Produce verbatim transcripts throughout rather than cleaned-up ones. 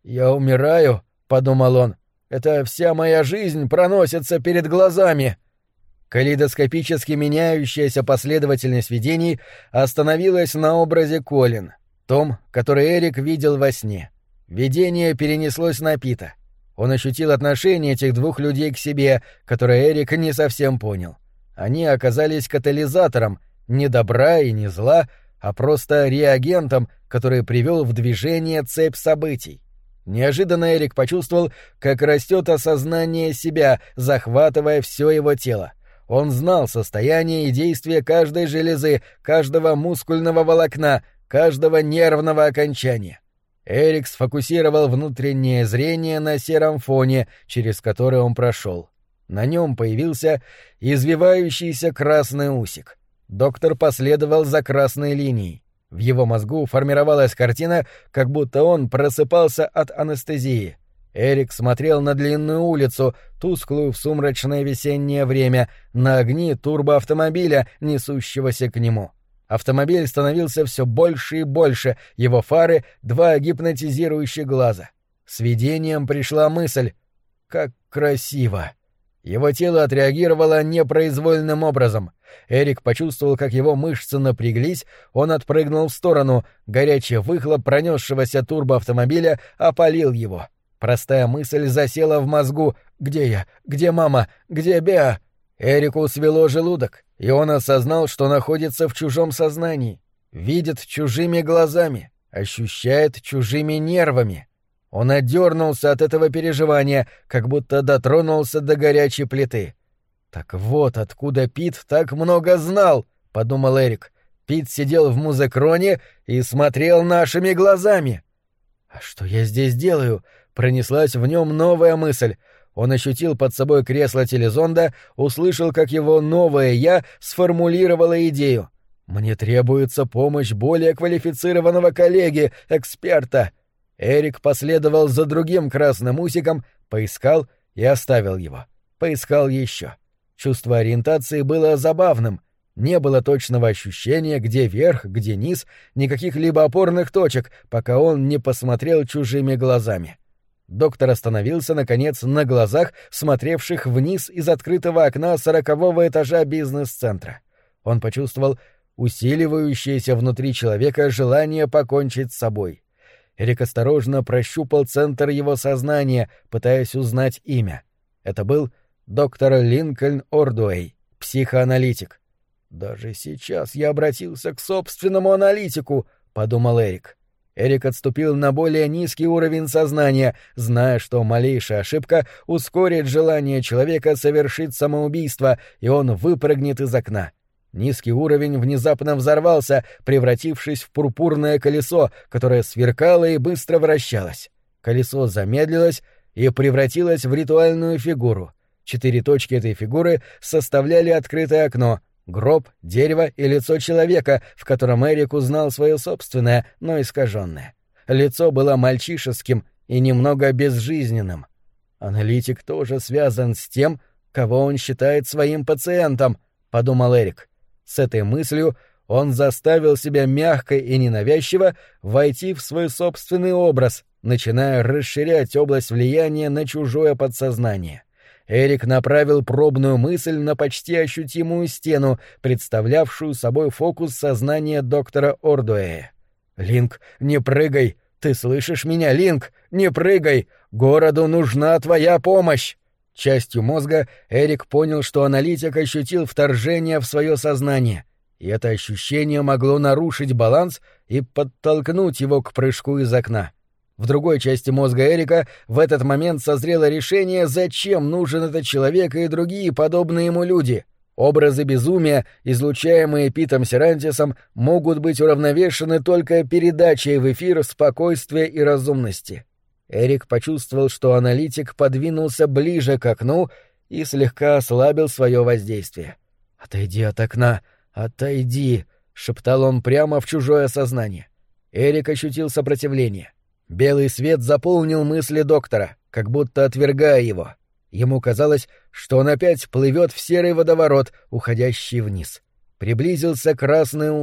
«Я умираю», — подумал он. «Это вся моя жизнь проносится перед глазами». Калейдоскопически меняющаяся последовательность видений остановилась на образе Колин, том, который Эрик видел во сне. Видение перенеслось на Пита. Он ощутил отношение этих двух людей к себе, которое Эрик не совсем понял. Они оказались катализатором не добра и не зла, а просто реагентом, который привел в движение цепь событий. Неожиданно Эрик почувствовал, как растет осознание себя, захватывая все его тело. Он знал состояние и действие каждой железы, каждого мускульного волокна, каждого нервного окончания. Эрик сфокусировал внутреннее зрение на сером фоне, через который он прошел. На нем появился извивающийся красный усик. Доктор последовал за красной линией. В его мозгу формировалась картина, как будто он просыпался от анестезии. Эрик смотрел на длинную улицу, тусклую в сумрачное весеннее время, на огни турбоавтомобиля, несущегося к нему. Автомобиль становился все больше и больше, его фары — два гипнотизирующих глаза. С видением пришла мысль: «Как красиво!» Его тело отреагировало непроизвольным образом. Эрик почувствовал, как его мышцы напряглись, он отпрыгнул в сторону, горячий выхлоп пронесшегося турбоавтомобиля опалил его. Простая мысль засела в мозгу: «Где я? Где мама? Где Беа?» Эрику свело желудок, и он осознал, что находится в чужом сознании, видит чужими глазами, ощущает чужими нервами. Он отдернулся от этого переживания, как будто дотронулся до горячей плиты. «Так вот откуда Пит так много знал», — подумал Эрик. «Пит сидел в музыкроне и смотрел нашими глазами». «А что я здесь делаю?» — пронеслась в нем новая мысль. Он ощутил под собой кресло телезонда, услышал, как его новое «я» сформулировало идею. «Мне требуется помощь более квалифицированного коллеги, эксперта». Эрик последовал за другим красным усиком, поискал и оставил его. Поискал еще. Чувство ориентации было забавным. Не было точного ощущения, где верх, где низ, никаких либо опорных точек, пока он не посмотрел чужими глазами. Доктор остановился, наконец, на глазах, смотревших вниз из открытого окна сорокового этажа бизнес-центра. Он почувствовал усиливающееся внутри человека желание покончить с собой. Эрик осторожно прощупал центр его сознания, пытаясь узнать имя. Это был доктор Линкольн Ордуэй, психоаналитик. «Даже сейчас я обратился к собственному аналитику», — подумал Эрик. Эрик отступил на более низкий уровень сознания, зная, что малейшая ошибка ускорит желание человека совершить самоубийство, и он выпрыгнет из окна. Низкий уровень внезапно взорвался, превратившись в пурпурное колесо, которое сверкало и быстро вращалось. Колесо замедлилось и превратилось в ритуальную фигуру. Четыре точки этой фигуры составляли открытое окно, гроб, дерево и лицо человека, в котором Эрик узнал свое собственное, но искаженное. Лицо было мальчишеским и немного безжизненным. Аналитик тоже связан с тем, кого он считает своим пациентом, — подумал Эрик. С этой мыслью он заставил себя мягко и ненавязчиво войти в свой собственный образ, начиная расширять область влияния на чужое подсознание. Эрик направил пробную мысль на почти ощутимую стену, представлявшую собой фокус сознания доктора Ордуэя. «Линк, не прыгай! Ты слышишь меня, Линк? Не прыгай! Городу нужна твоя помощь!» Частью мозга Эрик понял, что аналитик ощутил вторжение в свое сознание, и это ощущение могло нарушить баланс и подтолкнуть его к прыжку из окна. В другой части мозга Эрика в этот момент созрело решение, зачем нужен этот человек и другие подобные ему люди. Образы безумия, излучаемые Питом Серантисом, могут быть уравновешены только передачей в эфир спокойствия и разумности. Эрик почувствовал, что аналитик подвинулся ближе к окну и слегка ослабил свое воздействие. «Отойди от окна, отойди», — шептал он прямо в чужое сознание. Эрик ощутил сопротивление. Белый свет заполнил мысли доктора, как будто отвергая его. Ему казалось, что он опять плывет в серый водоворот, уходящий вниз. Приблизился красный усик.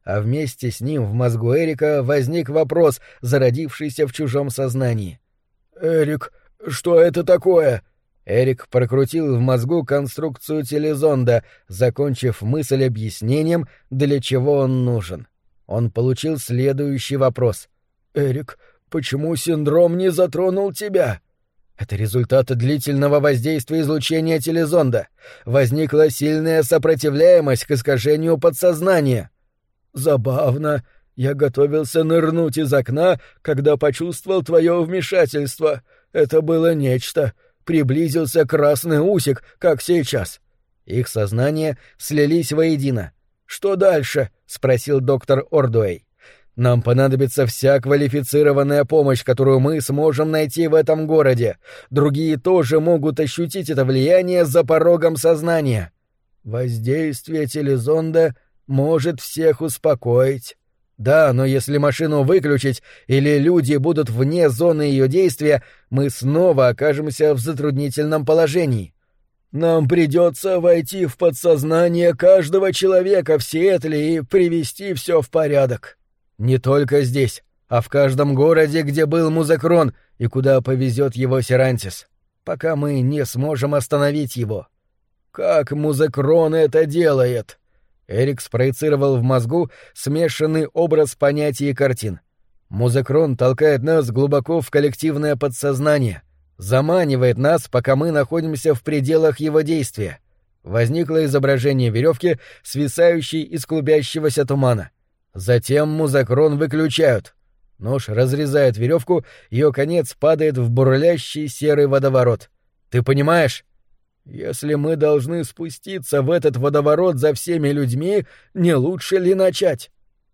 а вместе с ним в мозгу Эрика возник вопрос, зародившийся в чужом сознании. «Эрик, что это такое?» Эрик прокрутил в мозгу конструкцию телезонда, закончив мысль объяснением, для чего он нужен. Он получил следующий вопрос. «Эрик, почему синдром не затронул тебя?» Это результат длительного воздействия излучения телезонда. Возникла сильная сопротивляемость к искажению подсознания. Забавно. Я готовился нырнуть из окна, когда почувствовал твое вмешательство. Это было нечто. Приблизился красный усик, как сейчас. Их сознания слились воедино. «Что дальше?» — спросил доктор Ордуэй. «Нам понадобится вся квалифицированная помощь, которую мы сможем найти в этом городе. Другие тоже могут ощутить это влияние за порогом сознания. Воздействие телезонда может всех успокоить. Да, но если машину выключить или люди будут вне зоны ее действия, мы снова окажемся в затруднительном положении. Нам придется войти в подсознание каждого человека в Сиэтле и привести все в порядок. Не только здесь, а в каждом городе, где был Музакрон и куда повезет его Серантис, пока мы не сможем остановить его. Как Музакрон это делает?» Эрик спроецировал в мозгу смешанный образ понятий и картин. Музакрон толкает нас глубоко в коллективное подсознание, заманивает нас, пока мы находимся в пределах его действия. Возникло изображение веревки, свисающей из клубящегося тумана. Затем Музакрон выключают. Нож разрезает веревку, ее конец падает в бурлящий серый водоворот. Ты понимаешь? Если мы должны спуститься в этот водоворот за всеми людьми, не лучше ли начать?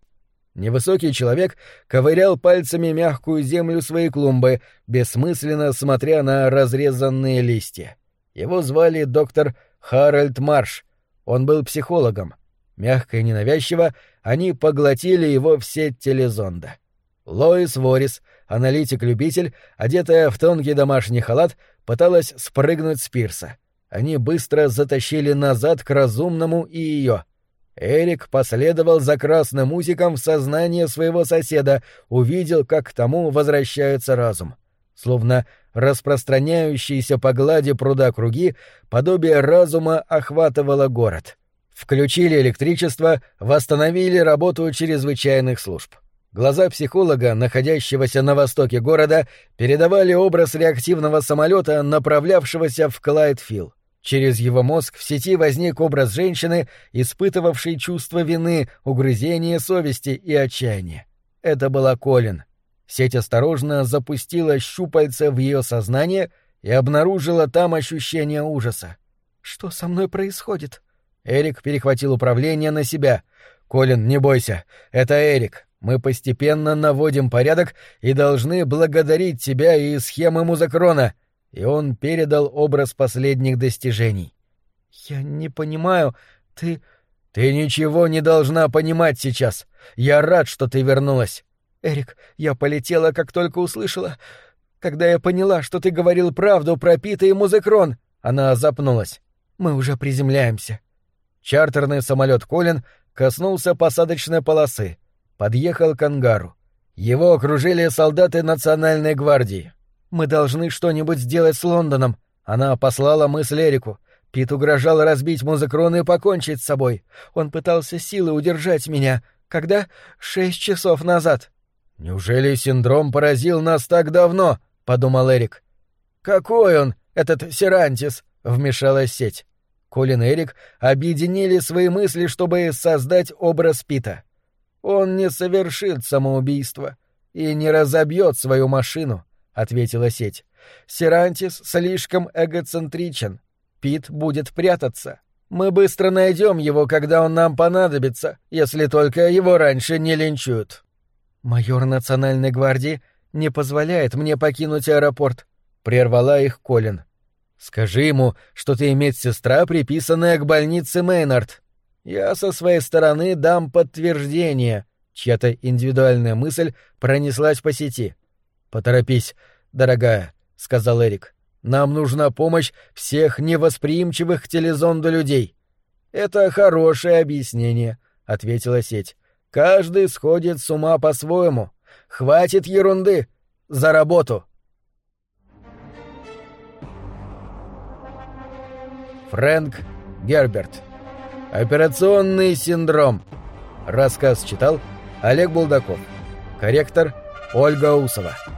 Невысокий человек ковырял пальцами мягкую землю своей клумбы, бессмысленно смотря на разрезанные листья. Его звали доктор Харальд Марш. Он был психологом. Мягко и ненавязчиво они поглотили его в сеть телезонда. Лоис Ворис, аналитик-любитель, одетая в тонкий домашний халат, пыталась спрыгнуть с пирса. Они быстро затащили назад к разумному и ее. Эрик последовал за красным усиком в сознание своего соседа, увидел, как к тому возвращается разум. Словно распространяющиеся по глади пруда круги, подобие разума охватывало город. Включили электричество, восстановили работу чрезвычайных служб. Глаза психолога, находящегося на востоке города, передавали образ реактивного самолета, направлявшегося в Клайдфилл. Через его мозг в сети возник образ женщины, испытывавшей чувство вины, угрызение совести и отчаяния. Это была Колин. Сеть осторожно запустила щупальца в ее сознание и обнаружила там ощущение ужаса. «Что со мной происходит?» Эрик перехватил управление на себя. «Колин, не бойся, это Эрик. Мы постепенно наводим порядок и должны благодарить тебя и схемы Музакрона». И он передал образ последних достижений. «Я не понимаю, ты...» «Ты ничего не должна понимать сейчас. Я рад, что ты вернулась». «Эрик, я полетела, как только услышала. Когда я поняла, что ты говорил правду про Пита и Музакрон...» Она запнулась. «Мы уже приземляемся». Чартерный самолет Колин коснулся посадочной полосы, подъехал к ангару. Его окружили солдаты Национальной гвардии. «Мы должны что-нибудь сделать с Лондоном», — она послала мысль Эрику. «Пит угрожал разбить Музакрон и покончить с собой. Он пытался силой удержать меня. Когда? Шесть часов назад». «Неужели синдром поразил нас так давно?» — подумал Эрик. «Какой он, этот Серантис?» — вмешалась сеть. Колин и Эрик объединили свои мысли, чтобы создать образ Пита. «Он не совершит самоубийство и не разобьет свою машину», — ответила сеть. «Серантис слишком эгоцентричен. Пит будет прятаться. Мы быстро найдем его, когда он нам понадобится, если только его раньше не линчуют». «Майор Национальной гвардии не позволяет мне покинуть аэропорт», — прервала их Колин. «Скажи ему, что ты медсестра, приписанная к больнице Мейнард. Я со своей стороны дам подтверждение». Чья-то индивидуальная мысль пронеслась по сети. «Поторопись, дорогая», — сказал Эрик. «Нам нужна помощь всех невосприимчивых к телезонду людей». «Это хорошее объяснение», — ответила сеть. Каждый сходит с ума по-своему. Хватит ерунды. За работу. Фрэнк Герберт. Операционный синдром. Рассказ читал Олег Булдаков. Корректор Ольга Усова.